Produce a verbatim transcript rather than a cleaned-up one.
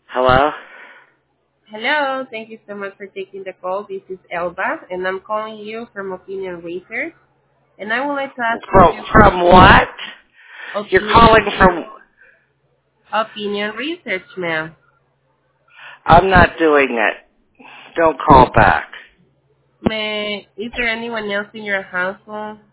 Hello? Hello. Thank you so much for taking the call. This is Elba, and I'm calling you from Opinion Research. And I would like to ask From, you from what? You're Opinion calling Re- from... Opinion Research, ma'am. I'm not doing it. Don't call back. May is there anyone else in your household